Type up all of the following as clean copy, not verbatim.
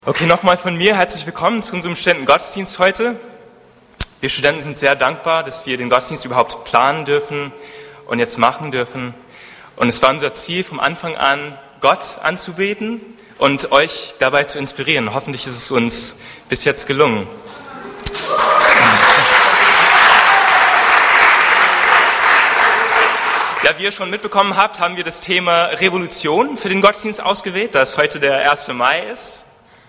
Okay, nochmal von mir herzlich willkommen zu unserem Studentengottesdienst heute. Wir Studenten sind sehr dankbar, dass wir den Gottesdienst überhaupt planen dürfen und jetzt machen dürfen. Und es war unser Ziel vom Anfang an, Gott anzubeten und euch dabei zu inspirieren. Hoffentlich ist es uns bis jetzt gelungen. Ja, wie ihr schon mitbekommen habt, haben wir das Thema Revolution für den Gottesdienst ausgewählt, da es heute der 1. Mai ist.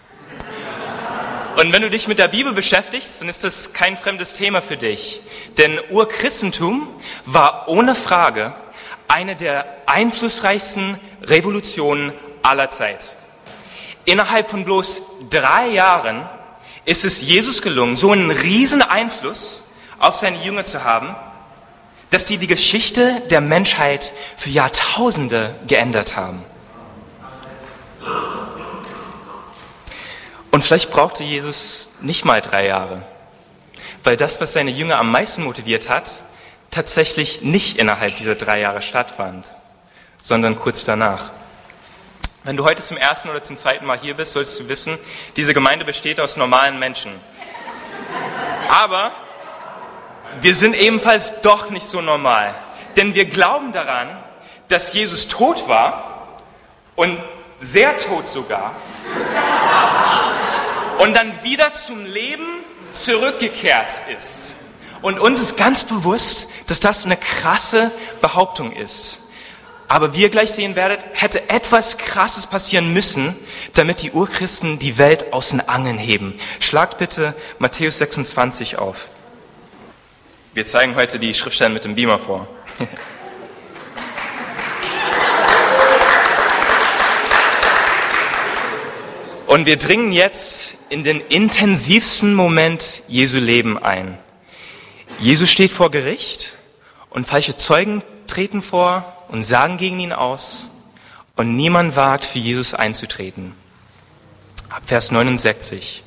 Und wenn du dich mit der Bibel beschäftigst, dann ist das kein fremdes Thema für dich. Denn Urchristentum war ohne Frage eine der einflussreichsten Revolutionen aller Zeit. Innerhalb von bloß 3 Jahren ist es Jesus gelungen, so einen riesen Einfluss auf seine Jünger zu haben, dass sie die Geschichte der Menschheit für Jahrtausende geändert haben. Und vielleicht brauchte Jesus nicht mal 3 Jahre, weil das, was seine Jünger am meisten motiviert hat, tatsächlich nicht innerhalb dieser 3 Jahre stattfand, sondern kurz danach. Wenn du heute zum 1. oder zum 2. Mal hier bist, solltest du wissen, diese Gemeinde besteht aus normalen Menschen. Aber wir sind ebenfalls doch nicht so normal, denn wir glauben daran, dass Jesus tot war und sehr tot sogar, und dann wieder zum Leben zurückgekehrt ist. Und uns ist ganz bewusst, dass das eine krasse Behauptung ist. Aber wie ihr gleich sehen werdet, hätte etwas Krasses passieren müssen, damit die Urchristen die Welt aus den Angeln heben. Schlagt bitte Matthäus 26 auf. Wir zeigen heute die Schriftstellen mit dem Beamer vor. Und wir dringen jetzt in den intensivsten Moment Jesu Leben ein. Jesus steht vor Gericht und falsche Zeugen treten vor und sagen gegen ihn aus und niemand wagt, für Jesus einzutreten. Ab Vers 69.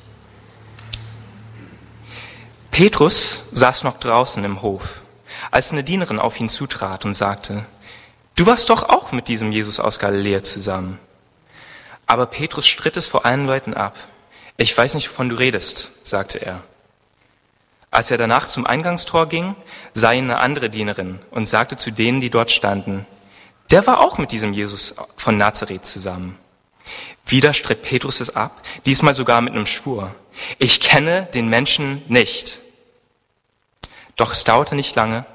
Petrus saß noch draußen im Hof, als eine Dienerin auf ihn zutrat und sagte, du warst doch auch mit diesem Jesus aus Galiläa zusammen. Aber Petrus stritt es vor allen Leuten ab. Ich weiß nicht, wovon du redest, sagte er. Als er danach zum Eingangstor ging, sah ihn eine andere Dienerin und sagte zu denen, die dort standen, der war auch mit diesem Jesus von Nazareth zusammen. Wieder stritt Petrus es ab, diesmal sogar mit einem Schwur. Ich kenne den Menschen nicht. Doch es dauerte nicht lange,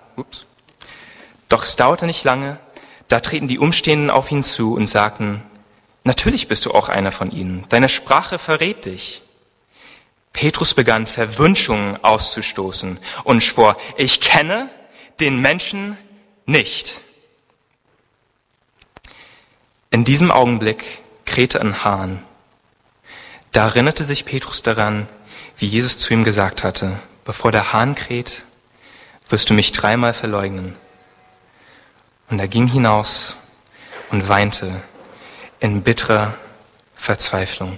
da treten die Umstehenden auf ihn zu und sagten, natürlich bist du auch einer von ihnen. Deine Sprache verrät dich. Petrus begann Verwünschungen auszustoßen und schwor, ich kenne den Menschen nicht. In diesem Augenblick krähte ein Hahn. Da erinnerte sich Petrus daran, wie Jesus zu ihm gesagt hatte, bevor der Hahn kräht, wirst du mich 3-mal verleugnen. Und er ging hinaus und weinte in bitterer Verzweiflung.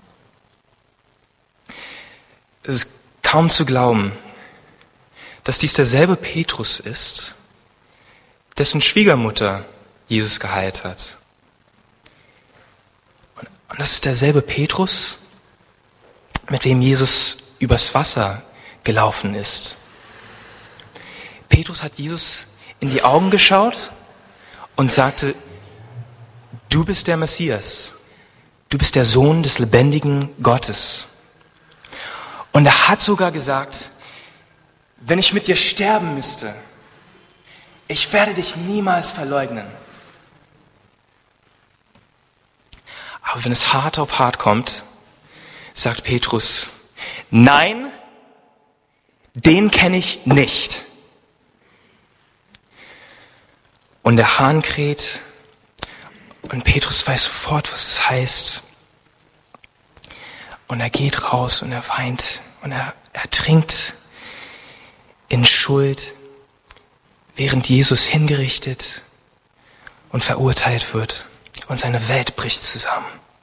Es ist kaum zu glauben, dass dies derselbe Petrus ist, dessen Schwiegermutter Jesus geheilt hat. Und das ist derselbe Petrus, mit wem Jesus übers Wasser gelaufen ist. Petrus hat Jesus in die Augen geschaut und sagte, du bist der Messias. Du bist der Sohn des lebendigen Gottes. Und er hat sogar gesagt, wenn ich mit dir sterben müsste, ich werde dich niemals verleugnen. Aber wenn es hart auf hart kommt, sagt Petrus, nein, den kenne ich nicht. Und der Hahn kräht und Petrus weiß sofort, was das heißt. Und er geht raus und er weint und er ertrinkt in Schuld, während Jesus hingerichtet und verurteilt wird und seine Welt bricht zusammen.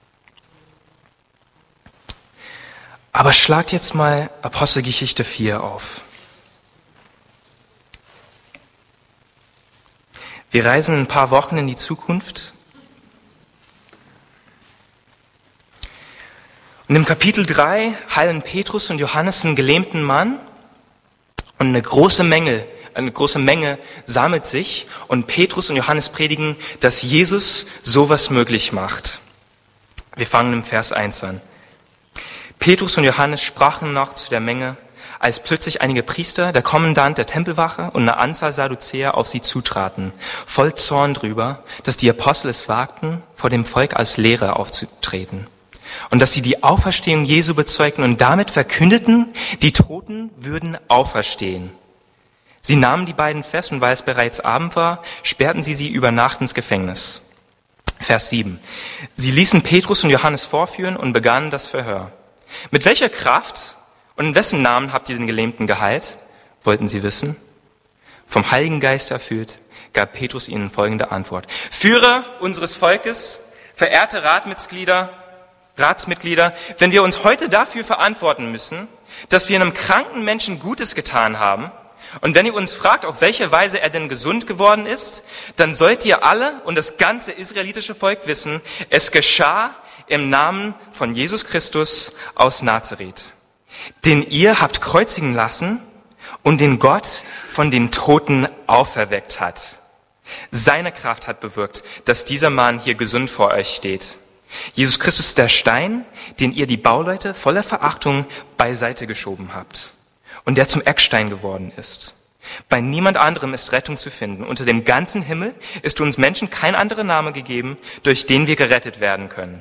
Aber schlagt jetzt mal Apostelgeschichte 4 auf. Wir reisen ein paar Wochen in die Zukunft. Und im Kapitel 3 heilen Petrus und Johannes einen gelähmten Mann und eine große Menge sammelt sich und Petrus und Johannes predigen, dass Jesus sowas möglich macht. Wir fangen im Vers 1 an. Petrus und Johannes sprachen noch zu der Menge, als plötzlich einige Priester, der Kommandant der Tempelwache und eine Anzahl Sadduzäer auf sie zutraten, voll Zorn drüber, dass die Apostel es wagten, vor dem Volk als Lehrer aufzutreten. Und dass sie die Auferstehung Jesu bezeugten und damit verkündeten, die Toten würden auferstehen. Sie nahmen die beiden fest und weil es bereits Abend war, sperrten sie über Nacht ins Gefängnis. Vers 7. Sie ließen Petrus und Johannes vorführen und begannen das Verhör. Mit welcher Kraft und in wessen Namen habt ihr den Gelähmten geheilt? Wollten sie wissen. Vom Heiligen Geist erfüllt, gab Petrus ihnen folgende Antwort. Führer unseres Volkes, verehrte Ratsmitglieder, wenn wir uns heute dafür verantworten müssen, dass wir einem kranken Menschen Gutes getan haben, und wenn ihr uns fragt, auf welche Weise er denn gesund geworden ist, dann sollt ihr alle und das ganze israelitische Volk wissen, es geschah im Namen von Jesus Christus aus Nazareth, den ihr habt kreuzigen lassen und den Gott von den Toten auferweckt hat. Seine Kraft hat bewirkt, dass dieser Mann hier gesund vor euch steht. Jesus Christus ist der Stein, den ihr die Bauleute voller Verachtung beiseite geschoben habt und der zum Eckstein geworden ist. Bei niemand anderem ist Rettung zu finden. Unter dem ganzen Himmel ist uns Menschen kein anderer Name gegeben, durch den wir gerettet werden können.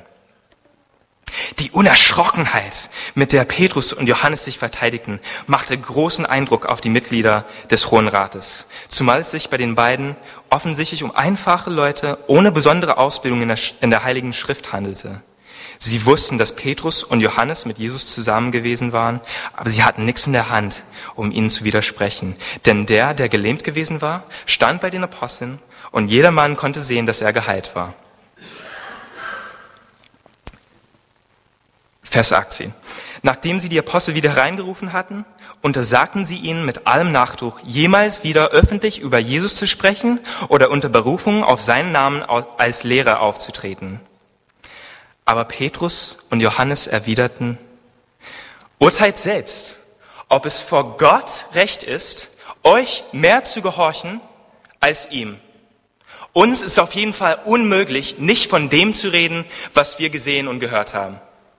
Die Unerschrockenheit, mit der Petrus und Johannes sich verteidigten, machte großen Eindruck auf die Mitglieder des Hohen Rates, zumal es sich bei den beiden offensichtlich um einfache Leute ohne besondere Ausbildung in der Heiligen Schrift handelte. Sie wussten, dass Petrus und Johannes mit Jesus zusammen gewesen waren, aber sie hatten nichts in der Hand, um ihnen zu widersprechen. Denn der gelähmt gewesen war, stand bei den Aposteln und jedermann konnte sehen, dass er geheilt war. Vers 18. Nachdem sie die Apostel wieder reingerufen hatten, untersagten sie ihnen mit allem Nachdruck, jemals wieder öffentlich über Jesus zu sprechen oder unter Berufung auf seinen Namen als Lehrer aufzutreten. Aber Petrus und Johannes erwiderten, urteilt selbst, ob es vor Gott recht ist, euch mehr zu gehorchen als ihm. Uns ist auf jeden Fall unmöglich, nicht von dem zu reden, was wir gesehen und gehört haben.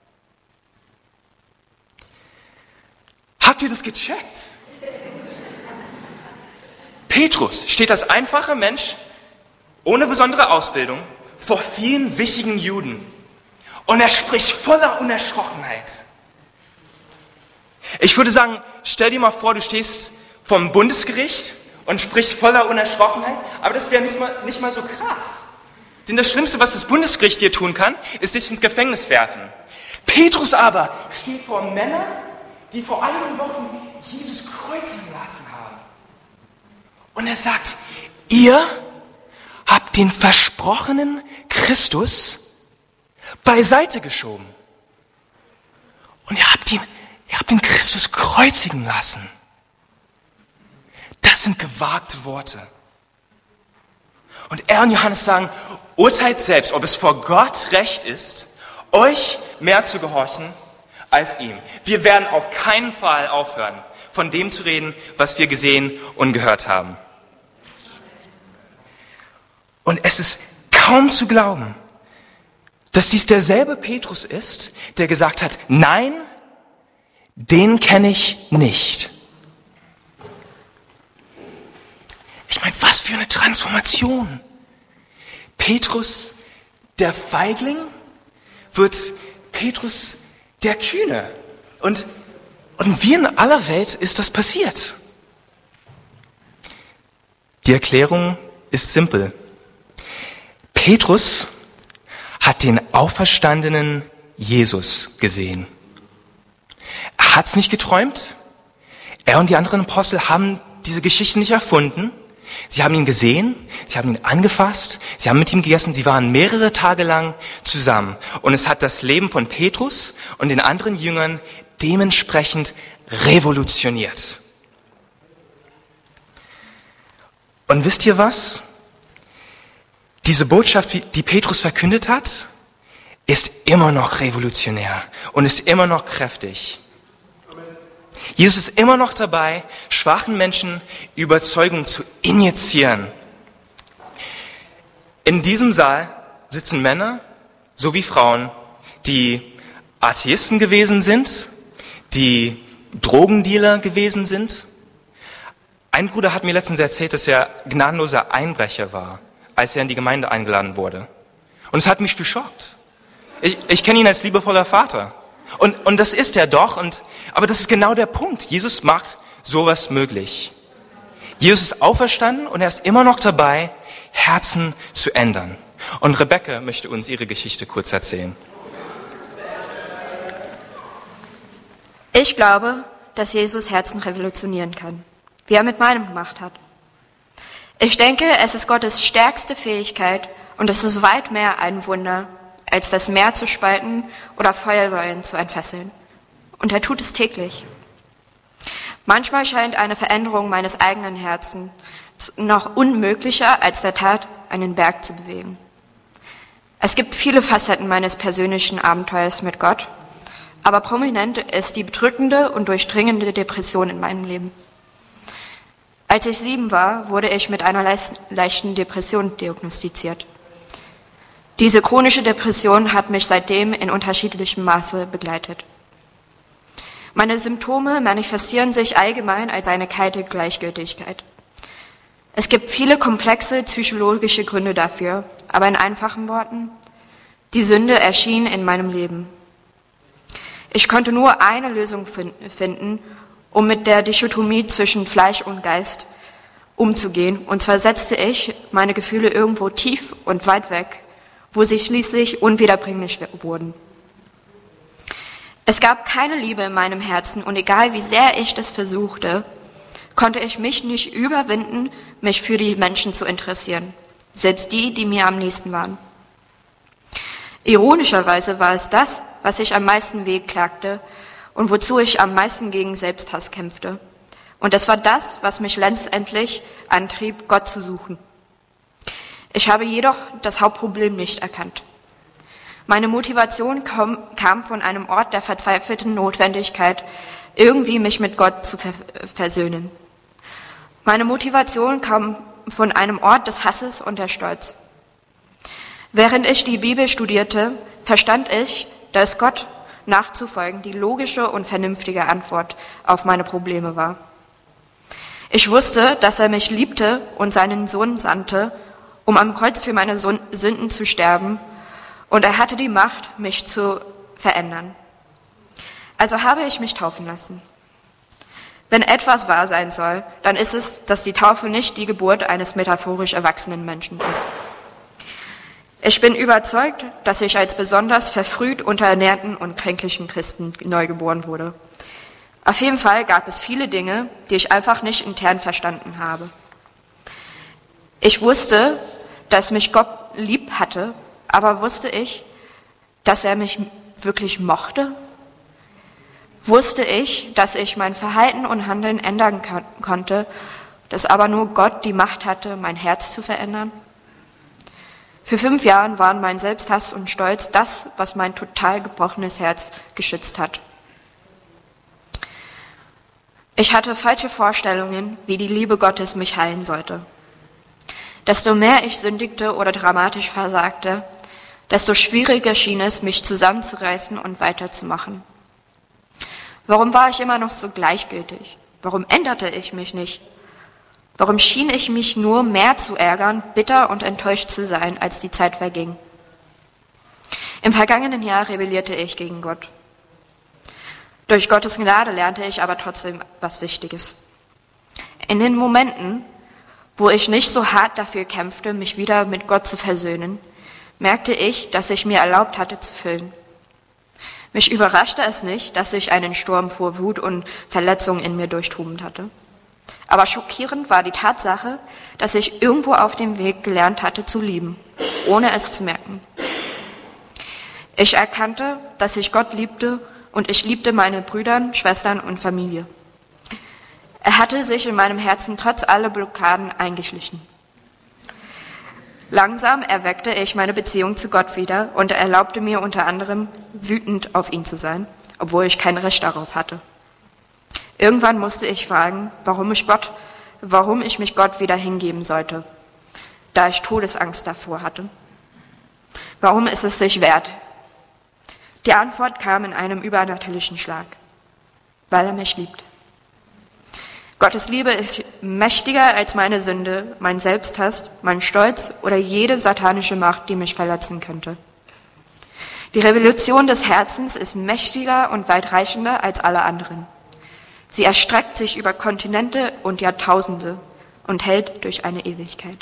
Habt ihr das gecheckt? Petrus steht als einfacher Mensch, ohne besondere Ausbildung, vor vielen wichtigen Juden. Und er spricht voller Unerschrockenheit. Ich würde sagen, stell dir mal vor, du stehst vom Bundesgericht und sprichst voller Unerschrockenheit, aber das wäre nicht mal so krass. Denn das Schlimmste, was das Bundesgericht dir tun kann, ist dich ins Gefängnis werfen. Petrus aber steht vor Männern, die vor einigen Wochen Jesus kreuzigen lassen haben. Und er sagt, ihr habt den versprochenen Christus beiseite geschoben. Und ihr habt den Christus kreuzigen lassen. Das sind gewagte Worte. Und er und Johannes sagen, urteilt selbst, ob es vor Gott recht ist, euch mehr zu gehorchen als ihm. Wir werden auf keinen Fall aufhören, von dem zu reden, was wir gesehen und gehört haben. Und es ist kaum zu glauben, dass dies derselbe Petrus ist, der gesagt hat, nein, den kenne ich nicht. Ich meine, was für eine Transformation. Petrus, der Feigling, wird Petrus, der Kühne. Und wie in aller Welt ist das passiert? Die Erklärung ist simpel. Petrus hat den auferstandenen Jesus gesehen. Er hat es nicht geträumt. Er und die anderen Apostel haben diese Geschichte nicht erfunden. Sie haben ihn gesehen, sie haben ihn angefasst, sie haben mit ihm gegessen, sie waren mehrere Tage lang zusammen. Und es hat das Leben von Petrus und den anderen Jüngern dementsprechend revolutioniert. Und wisst ihr was? Diese Botschaft, die Petrus verkündet hat, ist immer noch revolutionär und ist immer noch kräftig. Jesus ist immer noch dabei, schwachen Menschen Überzeugung zu injizieren. In diesem Saal sitzen Männer sowie Frauen, die Atheisten gewesen sind, die Drogendealer gewesen sind. Ein Bruder hat mir letztens erzählt, dass er gnadenloser Einbrecher war, als er in die Gemeinde eingeladen wurde. Und es hat mich geschockt. Ich kenne ihn als liebevoller Vater. Und das ist er doch. Aber das ist genau der Punkt. Jesus macht sowas möglich. Jesus ist auferstanden und er ist immer noch dabei, Herzen zu ändern. Und Rebecca möchte uns ihre Geschichte kurz erzählen. Ich glaube, dass Jesus Herzen revolutionieren kann, wie er mit meinem gemacht hat. Ich denke, es ist Gottes stärkste Fähigkeit und es ist weit mehr ein Wunder, als das Meer zu spalten oder Feuersäulen zu entfesseln. Und er tut es täglich. Manchmal scheint eine Veränderung meines eigenen Herzens noch unmöglicher als der Tat, einen Berg zu bewegen. Es gibt viele Facetten meines persönlichen Abenteuers mit Gott, aber prominent ist die bedrückende und durchdringende Depression in meinem Leben. Als ich 7 war, wurde ich mit einer leichten Depression diagnostiziert. Diese chronische Depression hat mich seitdem in unterschiedlichem Maße begleitet. Meine Symptome manifestieren sich allgemein als eine kalte Gleichgültigkeit. Es gibt viele komplexe psychologische Gründe dafür, aber in einfachen Worten: Die Sünde erschien in meinem Leben. Ich konnte nur eine Lösung finden, um mit der Dichotomie zwischen Fleisch und Geist umzugehen, und zwar setzte ich meine Gefühle irgendwo tief und weit weg, wo sie schließlich unwiederbringlich wurden. Es gab keine Liebe in meinem Herzen und egal wie sehr ich das versuchte, konnte ich mich nicht überwinden, mich für die Menschen zu interessieren, selbst die, die mir am nächsten waren. Ironischerweise war es das, was ich am meisten wehklagte und wozu ich am meisten gegen Selbsthass kämpfte. Und es war das, was mich letztendlich antrieb, Gott zu suchen. Ich habe jedoch das Hauptproblem nicht erkannt. Meine Motivation kam von einem Ort der verzweifelten Notwendigkeit, irgendwie mich mit Gott zu versöhnen. Meine Motivation kam von einem Ort des Hasses und der Stolz. Während ich die Bibel studierte, verstand ich, dass Gott nachzufolgen die logische und vernünftige Antwort auf meine Probleme war. Ich wusste, dass er mich liebte und seinen Sohn sandte, um am Kreuz für meine Sünden zu sterben, und er hatte die Macht, mich zu verändern. Also habe ich mich taufen lassen. Wenn etwas wahr sein soll, dann ist es, dass die Taufe nicht die Geburt eines metaphorisch erwachsenen Menschen ist. Ich bin überzeugt, dass ich als besonders verfrüht unterernährten und kränklichen Christen neu geboren wurde. Auf jeden Fall gab es viele Dinge, die ich einfach nicht intern verstanden habe. Ich wusste, dass mich Gott lieb hatte, aber wusste ich, dass er mich wirklich mochte? Wusste ich, dass ich mein Verhalten und Handeln ändern konnte, dass aber nur Gott die Macht hatte, mein Herz zu verändern? Für 5 Jahre waren mein Selbsthass und Stolz das, was mein total gebrochenes Herz geschützt hat. Ich hatte falsche Vorstellungen, wie die Liebe Gottes mich heilen sollte. Desto mehr ich sündigte oder dramatisch versagte, desto schwieriger schien es, mich zusammenzureißen und weiterzumachen. Warum war ich immer noch so gleichgültig? Warum änderte ich mich nicht? Warum schien ich mich nur mehr zu ärgern, bitter und enttäuscht zu sein, als die Zeit verging? Im vergangenen Jahr rebellierte ich gegen Gott. Durch Gottes Gnade lernte ich aber trotzdem was Wichtiges. In den Momenten, wo ich nicht so hart dafür kämpfte, mich wieder mit Gott zu versöhnen, merkte ich, dass ich mir erlaubt hatte zu füllen. Mich überraschte es nicht, dass ich einen Sturm vor Wut und Verletzungen in mir durchtoben hatte. Aber schockierend war die Tatsache, dass ich irgendwo auf dem Weg gelernt hatte zu lieben, ohne es zu merken. Ich erkannte, dass ich Gott liebte und ich liebte meine Brüder, Schwestern und Familie. Er hatte sich in meinem Herzen trotz aller Blockaden eingeschlichen. Langsam erweckte ich meine Beziehung zu Gott wieder und erlaubte mir unter anderem, wütend auf ihn zu sein, obwohl ich kein Recht darauf hatte. Irgendwann musste ich fragen, warum ich mich Gott wieder hingeben sollte, da ich Todesangst davor hatte. Warum ist es sich wert? Die Antwort kam in einem übernatürlichen Schlag, weil er mich liebt. Gottes Liebe ist mächtiger als meine Sünde, mein Selbsthass, mein Stolz oder jede satanische Macht, die mich verletzen könnte. Die Revolution des Herzens ist mächtiger und weitreichender als alle anderen. Sie erstreckt sich über Kontinente und Jahrtausende und hält durch eine Ewigkeit.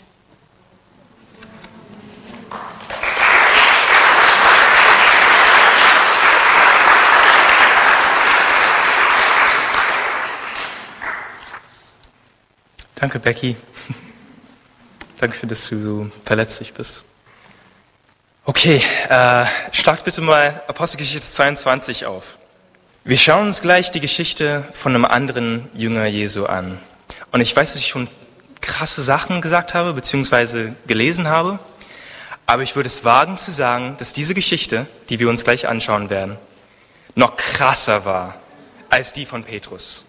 Danke, Becky. Danke, dass du so verletzlich bist. Okay, schlagt bitte mal Apostelgeschichte 22 auf. Wir schauen uns gleich die Geschichte von einem anderen Jünger Jesu an. Und ich weiß, dass ich schon krasse Sachen gesagt habe, beziehungsweise gelesen habe. Aber ich würde es wagen zu sagen, dass diese Geschichte, die wir uns gleich anschauen werden, noch krasser war als die von Petrus.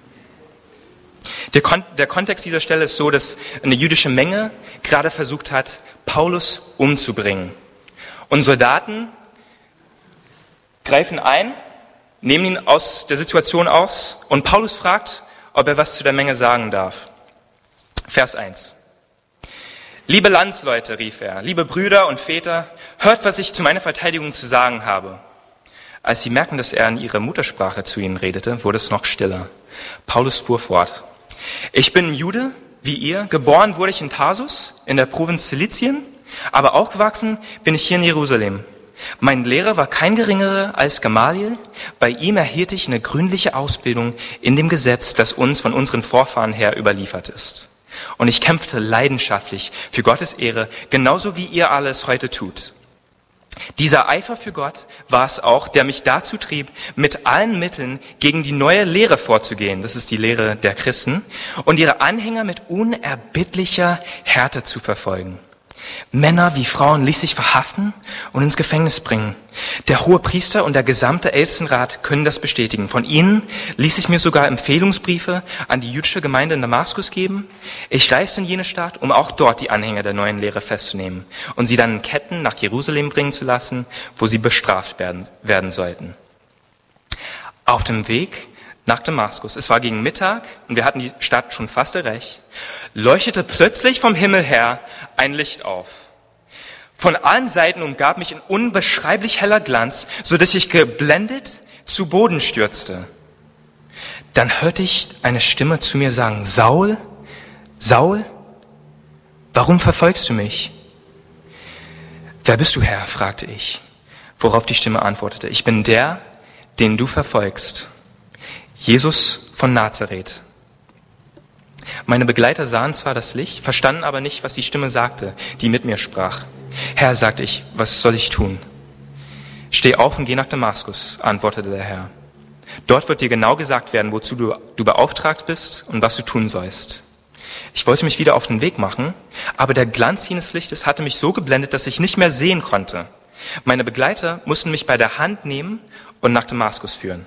Der Kontext dieser Stelle ist so, dass eine jüdische Menge gerade versucht hat, Paulus umzubringen. Und Soldaten greifen ein, nehmen ihn aus der Situation aus und Paulus fragt, ob er was zu der Menge sagen darf. Vers 1. Liebe Landsleute, rief er, liebe Brüder und Väter, hört, was ich zu meiner Verteidigung zu sagen habe. Als sie merken, dass er in ihrer Muttersprache zu ihnen redete, wurde es noch stiller. Paulus fuhr fort. Ich bin ein Jude, wie ihr. Geboren wurde ich in Tarsus, in der Provinz Zilizien, aber aufgewachsen bin ich hier in Jerusalem. Mein Lehrer war kein geringerer als Gamaliel. Bei ihm erhielt ich eine gründliche Ausbildung in dem Gesetz, das uns von unseren Vorfahren her überliefert ist. Und ich kämpfte leidenschaftlich für Gottes Ehre, genauso wie ihr alles heute tut. Dieser Eifer für Gott war es auch, der mich dazu trieb, mit allen Mitteln gegen die neue Lehre vorzugehen, das ist die Lehre der Christen, und ihre Anhänger mit unerbittlicher Härte zu verfolgen. Männer wie Frauen ließ ich verhaften und ins Gefängnis bringen. Der Hohepriester und der gesamte Ältestenrat können das bestätigen. Von ihnen ließ ich mir sogar Empfehlungsbriefe an die jüdische Gemeinde in Damaskus geben. Ich reiste in jene Stadt, um auch dort die Anhänger der neuen Lehre festzunehmen und sie dann in Ketten nach Jerusalem bringen zu lassen, wo sie bestraft werden sollten. Auf dem Weg nach Damaskus, es war gegen Mittag und wir hatten die Stadt schon fast erreicht, leuchtete plötzlich vom Himmel her ein Licht auf. Von allen Seiten umgab mich ein unbeschreiblich heller Glanz, so dass ich geblendet zu Boden stürzte. Dann hörte ich eine Stimme zu mir sagen, Saul, Saul, warum verfolgst du mich? Wer bist du, Herr? Fragte ich, worauf die Stimme antwortete, ich bin der, den du verfolgst. Jesus von Nazareth. Meine Begleiter sahen zwar das Licht, verstanden aber nicht, was die Stimme sagte, die mit mir sprach. Herr, sagte ich, was soll ich tun? Steh auf und geh nach Damaskus, antwortete der Herr. Dort wird dir genau gesagt werden, wozu du beauftragt bist und was du tun sollst. Ich wollte mich wieder auf den Weg machen, aber der Glanz jenes Lichtes hatte mich so geblendet, dass ich nicht mehr sehen konnte. Meine Begleiter mussten mich bei der Hand nehmen und nach Damaskus führen.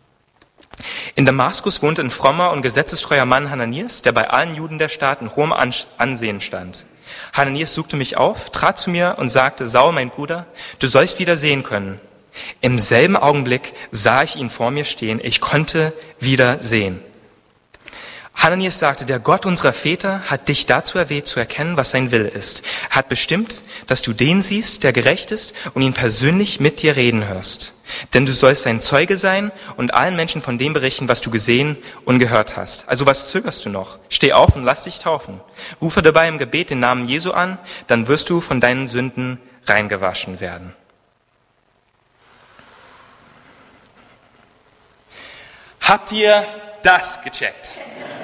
In Damaskus wohnte ein frommer und gesetzestreuer Mann Hananias, der bei allen Juden der Stadt in hohem Ansehen stand. Hananias suchte mich auf, trat zu mir und sagte, Saul, mein Bruder, du sollst wieder sehen können. Im selben Augenblick sah ich ihn vor mir stehen, ich konnte wieder sehen. Hananias sagte, der Gott unserer Väter hat dich dazu erwählt, zu erkennen, was sein Wille ist. Er hat bestimmt, dass du den siehst, der gerecht ist und ihn persönlich mit dir reden hörst. Denn du sollst sein Zeuge sein und allen Menschen von dem berichten, was du gesehen und gehört hast. Also was zögerst du noch? Steh auf und lass dich taufen. Rufe dabei im Gebet den Namen Jesu an, dann wirst du von deinen Sünden reingewaschen werden. Habt ihr das gecheckt?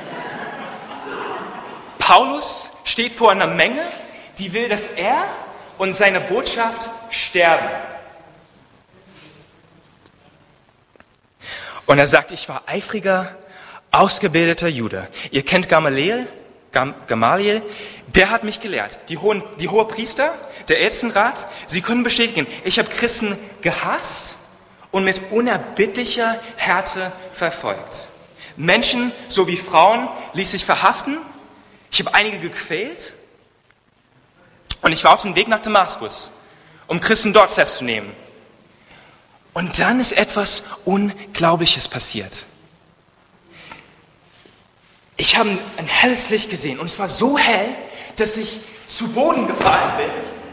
Paulus steht vor einer Menge, die will, dass er und seine Botschaft sterben. Und er sagt, ich war eifriger, ausgebildeter Jude. Ihr kennt Gamaliel, Gamaliel, der hat mich gelehrt. Die Hohepriester, der Ältestenrat, sie können bestätigen, ich habe Christen gehasst und mit unerbittlicher Härte verfolgt. Menschen sowie Frauen ließ ich verhaften. Ich habe einige gequält. Und ich war auf dem Weg nach Damaskus, um Christen dort festzunehmen. Und dann ist etwas Unglaubliches passiert. Ich habe ein helles Licht gesehen und es war so hell, dass ich zu Boden gefallen bin.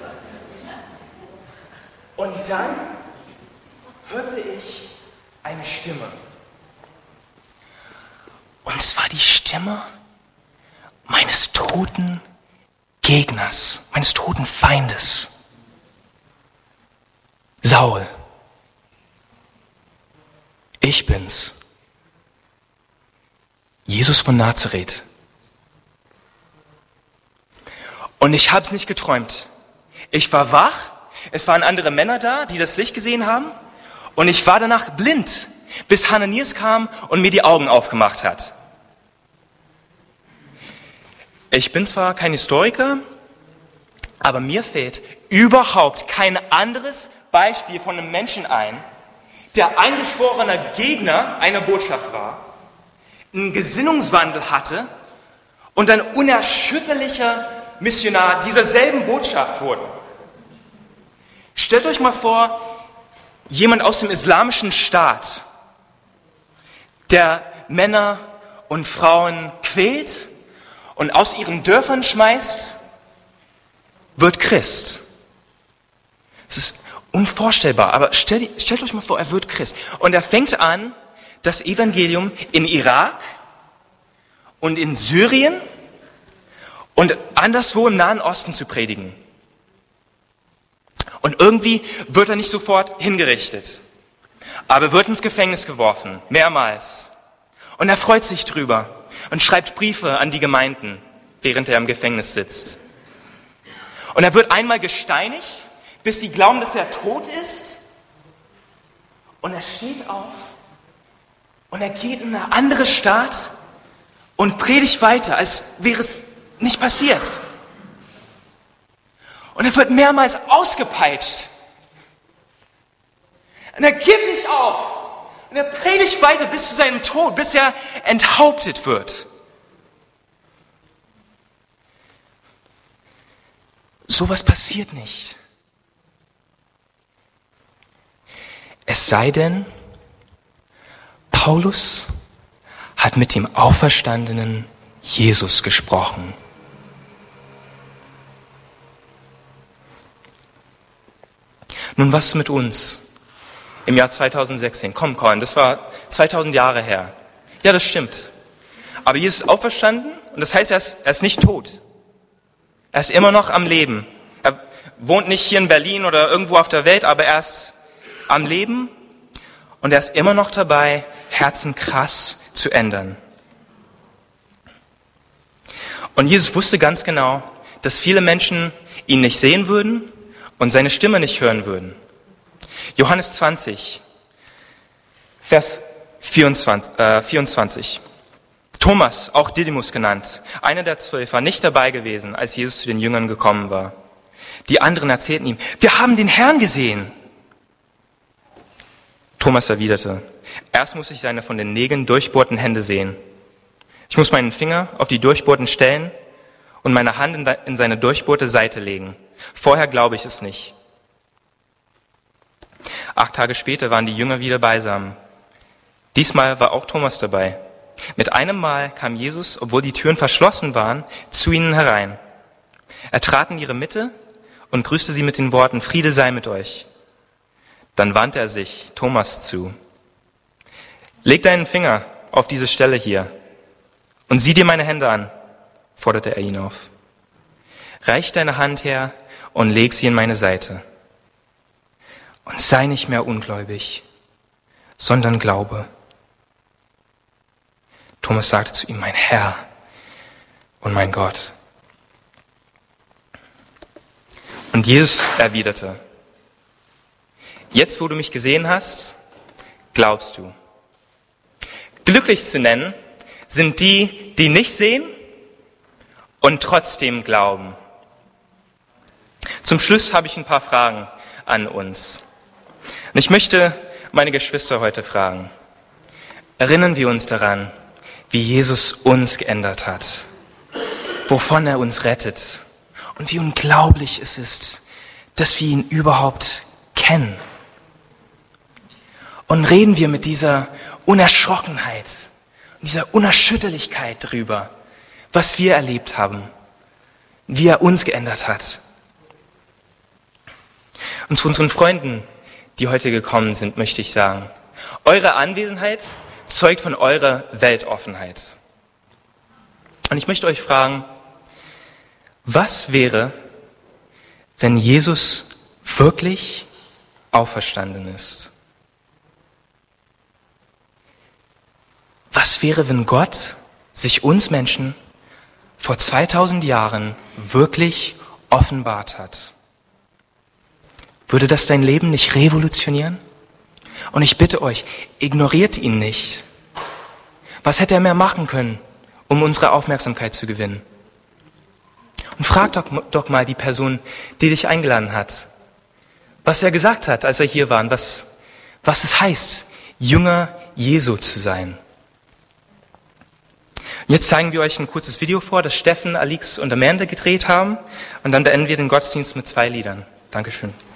Und dann hörte ich eine Stimme. Und es war die Stimme meines toten Gegners, meines toten Feindes. Saul. Ich bin's. Jesus von Nazareth. Und ich habe es nicht geträumt. Ich war wach, es waren andere Männer da, die das Licht gesehen haben. Und ich war danach blind, bis Hananias kam und mir die Augen aufgemacht hat. Ich bin zwar kein Historiker, aber mir fällt überhaupt kein anderes Beispiel von einem Menschen ein, der eingeschworener Gegner einer Botschaft war, einen Gesinnungswandel hatte und ein unerschütterlicher Missionar dieser selben Botschaft wurde. Stellt euch mal vor, jemand aus dem islamischen Staat, der Männer und Frauen quält und aus ihren Dörfern schmeißt, wird Christ. Es ist unvorstellbar, aber stellt euch mal vor, er wird Christ. Und er fängt an, das Evangelium in Irak und in Syrien und anderswo im Nahen Osten zu predigen. Und irgendwie wird er nicht sofort hingerichtet, aber wird ins Gefängnis geworfen, mehrmals. Und er freut sich drüber und schreibt Briefe an die Gemeinden, während er im Gefängnis sitzt. Und er wird einmal gesteinigt, bis sie glauben, dass er tot ist. Und er steht auf und er geht in eine andere Stadt und predigt weiter, als wäre es nicht passiert. Und er wird mehrmals ausgepeitscht. Und er gibt nicht auf. Und er predigt weiter bis zu seinem Tod, bis er enthauptet wird. Sowas passiert nicht. Es sei denn, Paulus hat mit dem auferstandenen Jesus gesprochen. Nun, was mit uns im Jahr 2016? Komm, Colin, das war 2000 Jahre her. Ja, das stimmt. Aber Jesus ist auferstanden und das heißt, er ist nicht tot. Er ist immer noch am Leben. Er wohnt nicht hier in Berlin oder irgendwo auf der Welt, aber er ist am Leben und er ist immer noch dabei, Herzen krass zu ändern. Und Jesus wusste ganz genau, dass viele Menschen ihn nicht sehen würden und seine Stimme nicht hören würden. Johannes 20, Vers 24. Thomas, auch Didymus genannt, einer der 12, war nicht dabei gewesen, als Jesus zu den Jüngern gekommen war. Die anderen erzählten ihm, wir haben den Herrn gesehen. Thomas erwiderte, erst muss ich seine von den Nägeln durchbohrten Hände sehen. Ich muss meinen Finger auf die durchbohrten Stellen und meine Hand in seine durchbohrte Seite legen. Vorher glaube ich es nicht. 8 Tage später waren die Jünger wieder beisammen. Diesmal war auch Thomas dabei. Mit einem Mal kam Jesus, obwohl die Türen verschlossen waren, zu ihnen herein. Er trat in ihre Mitte und grüßte sie mit den Worten, Friede sei mit euch. Dann wandte er sich Thomas zu. Leg deinen Finger auf diese Stelle hier und sieh dir meine Hände an, forderte er ihn auf. Reich deine Hand her und leg sie in meine Seite. Und sei nicht mehr ungläubig, sondern glaube. Thomas sagte zu ihm, mein Herr und mein Gott. Und Jesus erwiderte, jetzt, wo du mich gesehen hast, glaubst du. Glücklich zu nennen sind die, die nicht sehen und trotzdem glauben? Zum Schluss habe ich ein paar Fragen an uns. Und ich möchte meine Geschwister heute fragen, erinnern wir uns daran, wie Jesus uns geändert hat, wovon er uns rettet und wie unglaublich es ist, dass wir ihn überhaupt kennen. Und reden wir mit dieser Unerschrockenheit und dieser Unerschütterlichkeit drüber, was wir erlebt haben, wie er uns geändert hat. Und zu unseren Freunden, die heute gekommen sind, möchte ich sagen, eure Anwesenheit zeugt von eurer Weltoffenheit. Und ich möchte euch fragen, was wäre, wenn Jesus wirklich auferstanden ist? Was wäre, wenn Gott sich uns Menschen vor 2000 Jahren wirklich offenbart hat? Würde das dein Leben nicht revolutionieren? Und ich bitte euch, ignoriert ihn nicht. Was hätte er mehr machen können, um unsere Aufmerksamkeit zu gewinnen? Und frag doch mal die Person, die dich eingeladen hat, was er gesagt hat, als er hier war, und was es heißt, Jünger Jesu zu sein. Und jetzt zeigen wir euch ein kurzes Video vor, das Steffen, Alix und Amanda gedreht haben, und dann beenden wir den Gottesdienst mit 2 Liedern. Dankeschön.